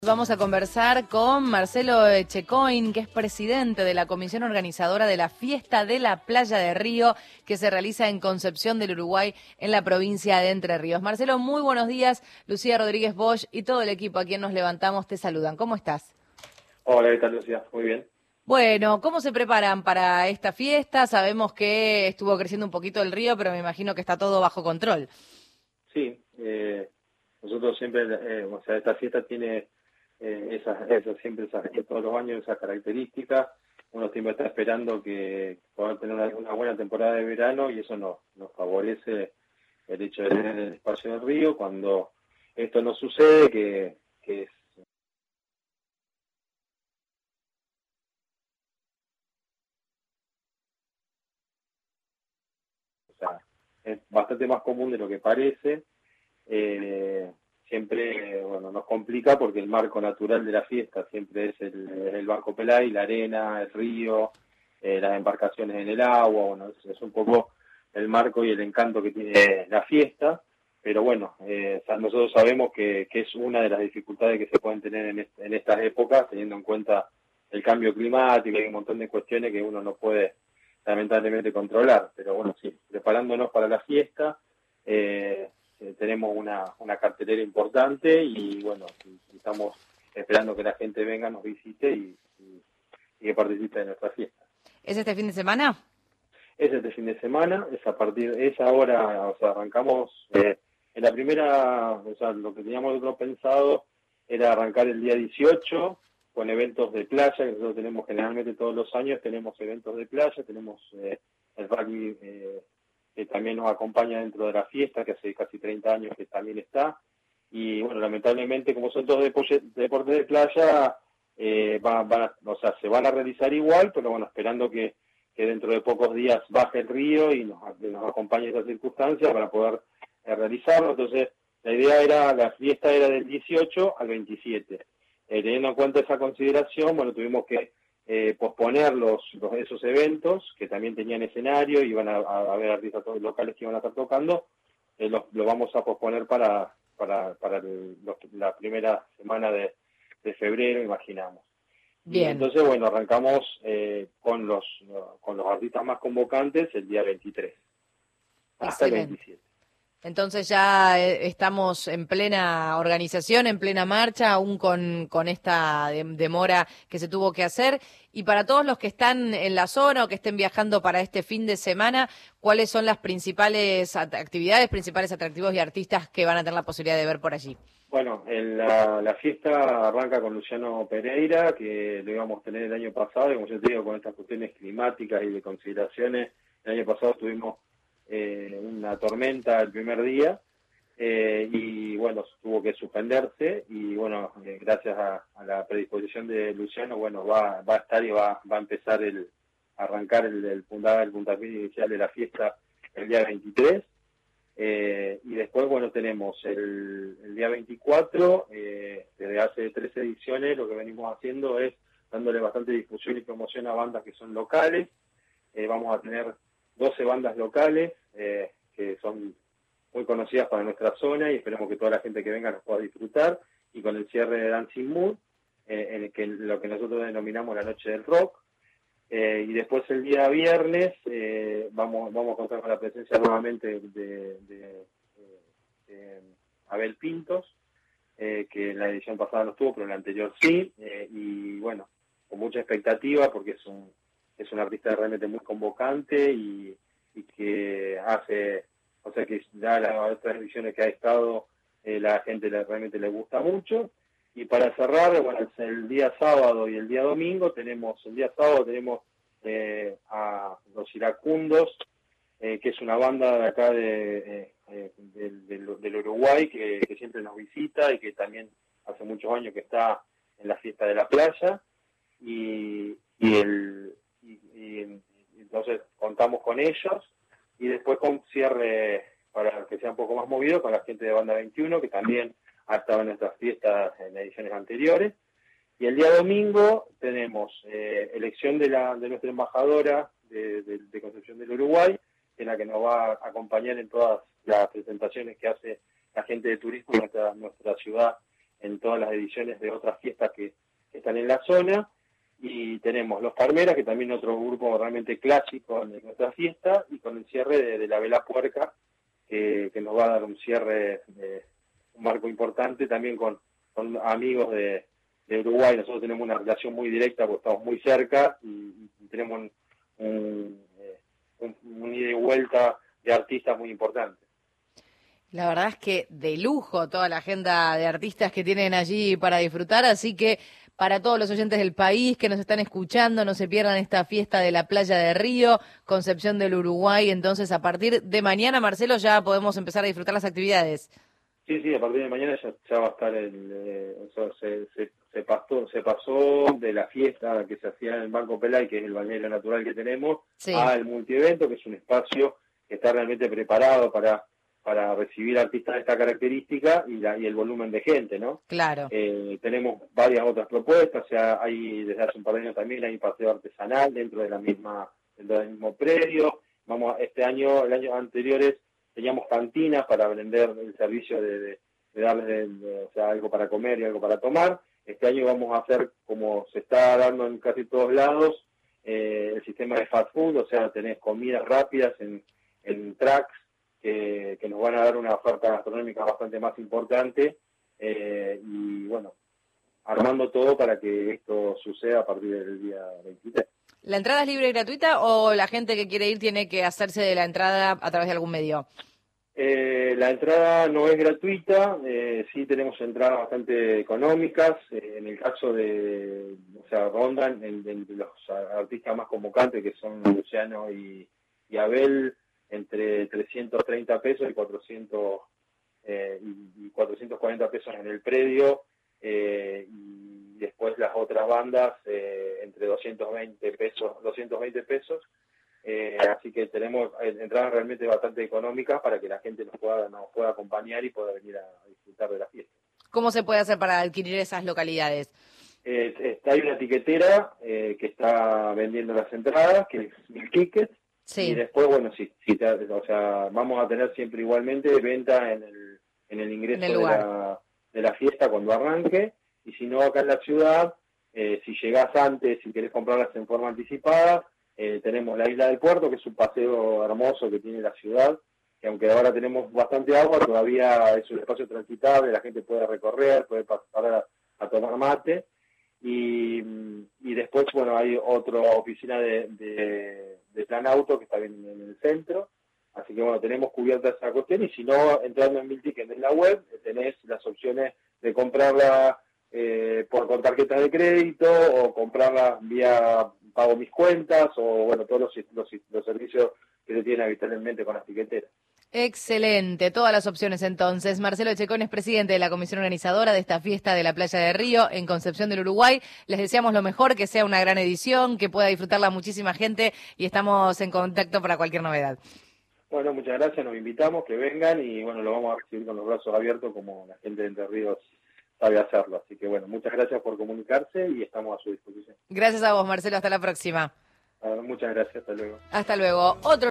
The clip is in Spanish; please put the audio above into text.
Vamos a conversar con Marcelo Echecoin, que es presidente de la comisión organizadora de la Fiesta de la Playa de Río, que se realiza en Concepción del Uruguay, en la provincia de Entre Ríos. Marcelo, muy buenos días. Lucía Rodríguez Bosch y todo el equipo a quien nos levantamos te saludan. ¿Cómo estás? Hola, ¿qué tal, Lucía? Muy bien. Bueno, ¿cómo se preparan para esta fiesta? Sabemos que estuvo creciendo un poquito el río, pero me imagino que está todo bajo control. Sí, nosotros siempre, esta fiesta tiene todos los años esas características. Uno siempre está esperando que puedan tener una buena temporada de verano y eso nos favorece el hecho de tener el espacio del río. Cuando esto no sucede, que es o sea, es bastante más común de lo que parece. Siempre nos complica porque el marco natural de la fiesta siempre es el Banco Pelay, la arena, el río, las embarcaciones en el agua. Bueno, es un poco el marco y el encanto que tiene la fiesta, pero bueno, nosotros sabemos que es una de las dificultades que se pueden tener en estas épocas, teniendo en cuenta el cambio climático y un montón de cuestiones que uno no puede lamentablemente controlar, pero bueno, sí, preparándonos para la fiesta. Tenemos una cartelera importante y bueno, estamos esperando que la gente venga, nos visite y que participe de nuestra fiesta. ¿Es este fin de semana? Es este fin de semana, es a partir de esa hora, arrancamos en la primera, lo que teníamos nosotros pensado era arrancar el día 18 con eventos de playa, que nosotros tenemos generalmente todos los años, tenemos eventos de playa, tenemos el rugby que también nos acompaña dentro de la fiesta, que hace casi 30 años que también está, y bueno, lamentablemente como son todos deportes de playa, se van a realizar igual, pero bueno, esperando que dentro de pocos días baje el río y nos acompañe esa circunstancia para poder realizarlo. Entonces, la fiesta era del 18 al 27. Teniendo en cuenta esa consideración, bueno, tuvimos que posponer esos eventos que también tenían escenario, iban a haber artistas locales que iban a estar tocando, lo vamos a posponer para la primera semana de febrero, imaginamos. Y Bien. entonces, bueno, arrancamos con los artistas más convocantes el día 23, hasta el Excelente. 27. Entonces ya estamos en plena organización, en plena marcha, aún con esta demora que se tuvo que hacer. Y para todos los que están en la zona o que estén viajando para este fin de semana, ¿cuáles son las principales actividades, principales atractivos y artistas que van a tener la posibilidad de ver por allí? Bueno, la fiesta arranca con Luciano Pereira, que lo íbamos a tener el año pasado, y como yo te digo, con estas cuestiones climáticas y de consideraciones, el año pasado tuvimos una tormenta el primer día, y bueno, tuvo que suspenderse, y bueno, gracias a la predisposición de Luciano, bueno, va a estar y va a empezar a arrancar el puntapié inicial de la fiesta el día 23. Y después, bueno, tenemos el día 24, desde hace 3 ediciones, lo que venimos haciendo es dándole bastante difusión y promoción a bandas que son locales. Vamos a tener 12 bandas locales que son muy conocidas para nuestra zona y esperemos que toda la gente que venga nos pueda disfrutar. Y con el cierre de Dancing Mood, en el que lo que nosotros denominamos la Noche del Rock. Y después el día viernes vamos a contar con la presencia nuevamente de Abel Pintos, que en la edición pasada no estuvo, pero en la anterior sí, y bueno, con mucha expectativa porque es un artista realmente muy convocante y que hace, que ya las otras ediciones que ha estado, la gente realmente le gusta mucho. Y para cerrar, bueno, el día sábado y el día domingo el día sábado tenemos a Los Iracundos, que es una banda de acá del Uruguay que siempre nos visita y que también hace muchos años que está en la fiesta de la playa y entonces contamos con ellos y después con cierre para que sea un poco más movido con la gente de Banda 21 que también ha estado en nuestras fiestas en ediciones anteriores. Y el día domingo tenemos elección de nuestra embajadora de Concepción del Uruguay, en la que nos va a acompañar en todas las presentaciones que hace la gente de turismo en nuestra ciudad en todas las ediciones de otras fiestas que están en la zona. Y tenemos Los Palmeras, que también es otro grupo realmente clásico en nuestra fiesta, y con el cierre de la Vela Puerca, que nos va a dar un cierre, un marco importante también con amigos de Uruguay. Nosotros tenemos una relación muy directa porque estamos muy cerca y tenemos un ida y vuelta de artistas muy importante. La verdad es que de lujo toda la agenda de artistas que tienen allí para disfrutar, así que para todos los oyentes del país que nos están escuchando, no se pierdan esta fiesta de la playa de Río, Concepción del Uruguay. Entonces, a partir de mañana, Marcelo, ya podemos empezar a disfrutar las actividades. Sí, a partir de mañana ya va a estar se pasó de la fiesta que se hacía en el Banco Pelay, que es el balneario natural que tenemos, sí, al multievento, que es un espacio que está realmente preparado para recibir artistas de esta característica y el volumen de gente, ¿no? Claro. Tenemos varias otras propuestas, o sea, hay desde hace un par de años también hay un paseo artesanal dentro del mismo predio. El año anteriores teníamos cantinas para vender el servicio de darles o sea, algo para comer y algo para tomar. Este año vamos a hacer, como se está dando en casi todos lados, el sistema de fast food, o sea, tenés comidas rápidas en tracks que nos van a dar una oferta gastronómica bastante más importante, y bueno, armando todo para que esto suceda a partir del día 23. ¿La entrada es libre y gratuita o la gente que quiere ir tiene que hacerse de la entrada a través de algún medio? La entrada no es gratuita, sí tenemos entradas bastante económicas. En el caso o sea, rondan entre los artistas más convocantes, que son Luciano y Abel, entre 330 pesos y 440 pesos en el predio, y después las otras bandas entre 220 pesos. Así que tenemos entradas realmente bastante económicas para que la gente nos pueda acompañar y pueda venir a disfrutar de la fiesta. ¿Cómo se puede hacer para adquirir esas localidades? Hay una tiquetera que está vendiendo las entradas, que es Mil Tickets. Sí. Y después, bueno, o sea, vamos a tener siempre igualmente venta en el ingreso de la fiesta cuando arranque, y si no, acá en la ciudad, si llegás antes, si querés comprarlas en forma anticipada, tenemos la Isla del Puerto, que es un paseo hermoso que tiene la ciudad, que aunque ahora tenemos bastante agua, todavía es un espacio transitable, la gente puede recorrer, puede parar a tomar mate, y después, bueno, hay otra oficina de Plan Auto que está bien en el centro, así que bueno, tenemos cubierta esa cuestión, y si no, entrando en Mil Tickets en la web, tenés las opciones de comprarla con tarjetas de crédito, o comprarla vía pago mis cuentas, o bueno, todos los servicios que se tienen habitualmente con las tiqueteras. Excelente, todas las opciones entonces. Marcelo Checón es presidente de la comisión organizadora de esta fiesta de la playa de Río en Concepción del Uruguay. Les deseamos lo mejor, que sea una gran edición, que pueda disfrutarla muchísima gente, y estamos en contacto para cualquier novedad. Bueno, muchas gracias, nos invitamos, que vengan, y bueno, lo vamos a recibir con los brazos abiertos como la gente de Entre Ríos sabe hacerlo. Así que bueno, muchas gracias por comunicarse y estamos a su disposición. Gracias a vos, Marcelo, hasta la próxima. Muchas gracias, hasta luego. Hasta luego. Otro